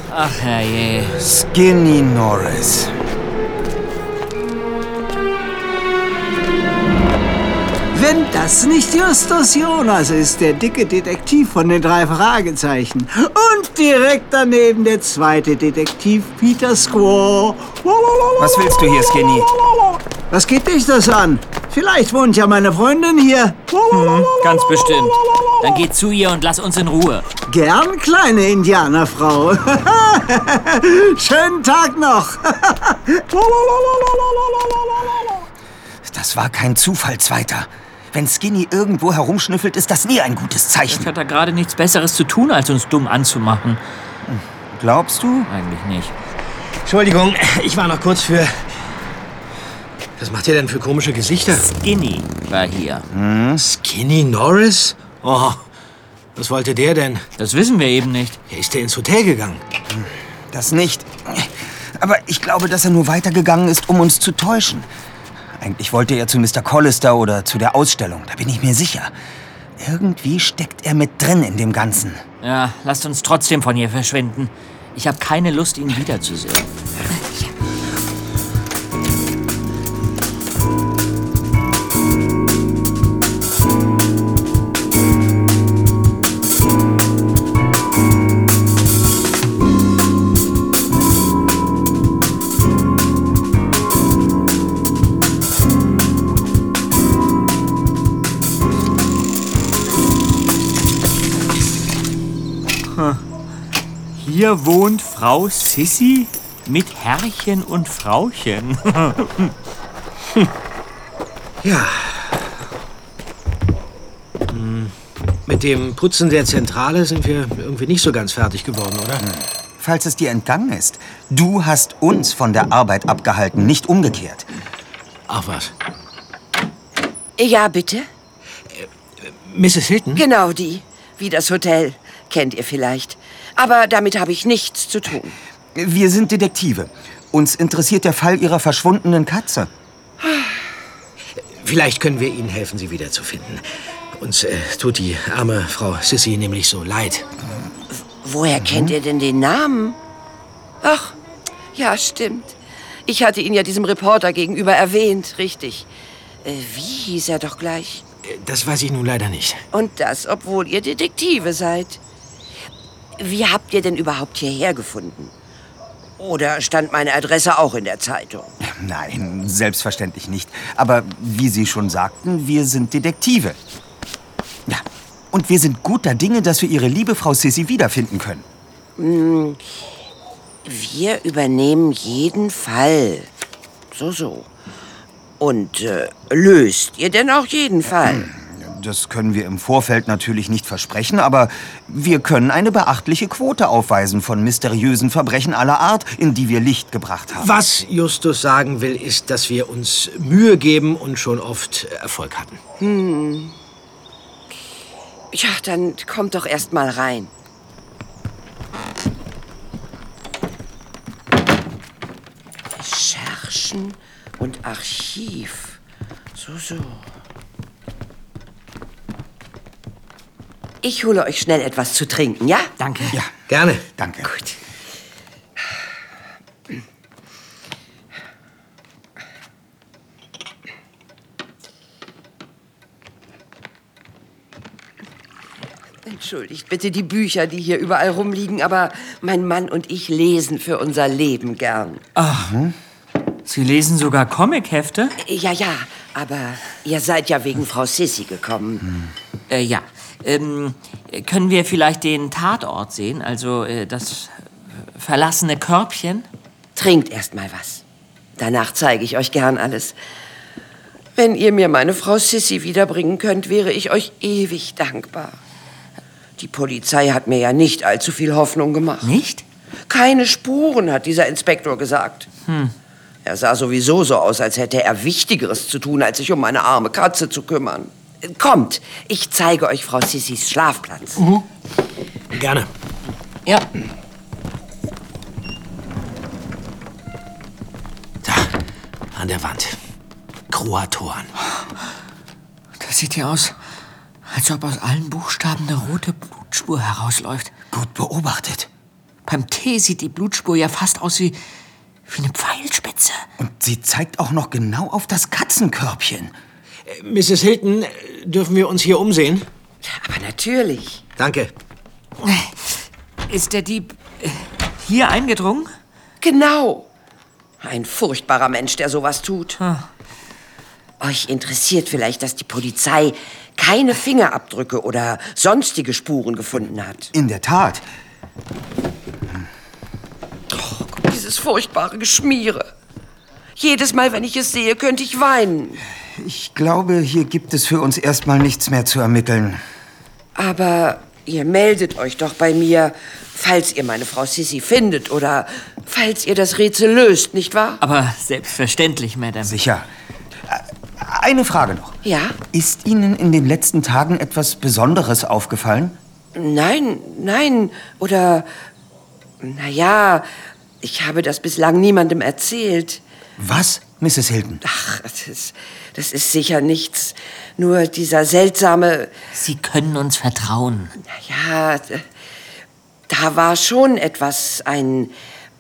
Ach, herrje. Skinny Norris. Wenn das nicht Justus Jonas ist, der dicke Detektiv von den 3 Fragezeichen. Und direkt daneben der zweite Detektiv, Peter Squaw. Was willst du hier, Skinny? Was geht dich das an? Vielleicht wohnt ja meine Freundin hier. Ganz bestimmt. Dann geh zu ihr und lass uns in Ruhe. Gern, kleine Indianerfrau. Schönen Tag noch. Das war kein Zufall, Zweiter. Wenn Skinny irgendwo herumschnüffelt, ist das nie ein gutes Zeichen. Ich hatte gerade nichts Besseres zu tun, als uns dumm anzumachen. Glaubst du? Eigentlich nicht. Entschuldigung, ich war noch kurz für... Was macht ihr denn für komische Gesichter? Skinny war hier. Skinny Norris? Oh, was wollte der denn? Das wissen wir eben nicht. Ist der ins Hotel gegangen? Das nicht. Aber ich glaube, dass er nur weitergegangen ist, um uns zu täuschen. Eigentlich wollte er zu Mr. Collister oder zu der Ausstellung, da bin ich mir sicher. Irgendwie steckt er mit drin in dem Ganzen. Ja, lasst uns trotzdem von hier verschwinden. Ich habe keine Lust, ihn wiederzusehen. Hier wohnt Frau Sissy mit Herrchen und Frauchen. Ja. Mit dem Putzen der Zentrale sind wir irgendwie nicht so ganz fertig geworden, oder? Falls es dir entgangen ist, du hast uns von der Arbeit abgehalten, nicht umgekehrt. Ach was. Ja, bitte? Mrs. Hilton? Genau die. Wie das Hotel. Kennt ihr vielleicht. Aber damit habe ich nichts zu tun. Wir sind Detektive. Uns interessiert der Fall Ihrer verschwundenen Katze. Vielleicht können wir Ihnen helfen, sie wiederzufinden. Uns tut die arme Frau Sissy nämlich so leid. Woher kennt ihr denn den Namen? Ach, ja, stimmt. Ich hatte ihn ja diesem Reporter gegenüber erwähnt, richtig. Wie hieß er doch gleich? Das weiß ich nun leider nicht. Und das, obwohl ihr Detektive seid. Wie habt ihr denn überhaupt hierher gefunden? Oder stand meine Adresse auch in der Zeitung? Nein, selbstverständlich nicht. Aber wie Sie schon sagten, wir sind Detektive. Ja, und wir sind guter Dinge, dass wir Ihre liebe Frau Sissy wiederfinden können. Wir übernehmen jeden Fall. So. Und löst ihr denn auch jeden Fall? Das können wir im Vorfeld natürlich nicht versprechen, aber wir können eine beachtliche Quote aufweisen von mysteriösen Verbrechen aller Art, in die wir Licht gebracht haben. Was Justus sagen will, ist, dass wir uns Mühe geben und schon oft Erfolg hatten. Ja, dann kommt doch erst mal rein. Recherchen und Archiv. So. Ich hole euch schnell etwas zu trinken, ja? Danke. Ja, Gerne. danke. Gut. Entschuldigt bitte die Bücher, die hier überall rumliegen, aber mein Mann und ich lesen für unser Leben gern. Sie lesen sogar Comichefte? Ja, aber ihr seid ja wegen Frau Sissy gekommen. Ja. Können wir vielleicht den Tatort sehen? Also das verlassene Körbchen? Trinkt erst mal was. Danach zeige ich euch gern alles. Wenn ihr mir meine Frau Sissy wiederbringen könnt, wäre ich euch ewig dankbar. Die Polizei hat mir ja nicht allzu viel Hoffnung gemacht. Nicht? Keine Spuren, hat dieser Inspektor gesagt. Er sah sowieso so aus, als hätte er Wichtigeres zu tun, als sich um meine arme Katze zu kümmern. Kommt, ich zeige euch Frau Sissys Schlafplatz. Gerne. Ja. Da, an der Wand. Kroatoren. Das sieht ja aus, als ob aus allen Buchstaben eine rote Blutspur herausläuft. Gut beobachtet. Beim Tee sieht die Blutspur ja fast aus wie eine Pfeilspitze. Und sie zeigt auch noch genau auf das Katzenkörbchen. Mrs. Hilton, dürfen wir uns hier umsehen? Aber natürlich. Danke. Ist der Dieb hier eingedrungen? Genau. Ein furchtbarer Mensch, der sowas tut. Euch interessiert vielleicht, dass die Polizei keine Fingerabdrücke oder sonstige Spuren gefunden hat. In der Tat. Oh, guck, dieses furchtbare Geschmiere. Jedes Mal, wenn ich es sehe, könnte ich weinen. Ich glaube, hier gibt es für uns erstmal nichts mehr zu ermitteln. Aber ihr meldet euch doch bei mir, falls ihr meine Frau Sissy findet oder falls ihr das Rätsel löst, nicht wahr? Aber selbstverständlich, Madame. Sicher. Eine Frage noch. Ja? Ist Ihnen in den letzten Tagen etwas Besonderes aufgefallen? Nein. Oder, naja, ich habe das bislang niemandem erzählt. Was, Mrs. Hilton? Ach, das ist sicher nichts. Nur dieser seltsame... Sie können uns vertrauen. Ja, da war schon etwas. Ein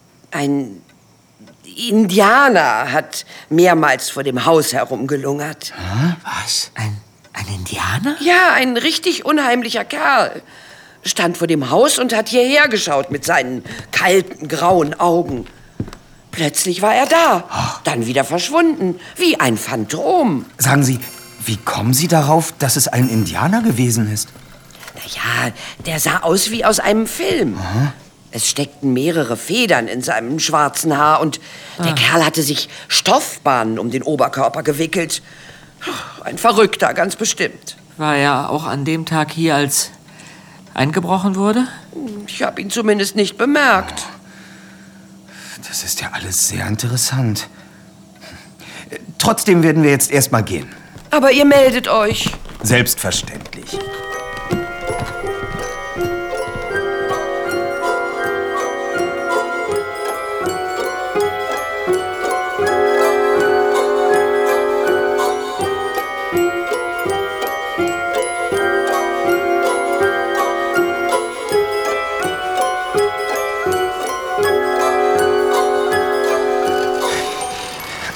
Indianer hat mehrmals vor dem Haus herumgelungert. Was? Ein Indianer? Ja, ein richtig unheimlicher Kerl. Stand vor dem Haus und hat hierher geschaut mit seinen kalten, grauen Augen. Plötzlich war er da, dann wieder verschwunden, wie ein Phantom. Sagen Sie, wie kommen Sie darauf, dass es ein Indianer gewesen ist? Naja, der sah aus wie aus einem Film. Es steckten mehrere Federn in seinem schwarzen Haar und der Kerl hatte sich Stoffbahnen um den Oberkörper gewickelt. Ein Verrückter, ganz bestimmt. War er auch an dem Tag hier, als eingebrochen wurde? Ich habe ihn zumindest nicht bemerkt. Das ist ja alles sehr interessant. Trotzdem werden wir jetzt erstmal gehen. Aber ihr meldet euch. Selbstverständlich.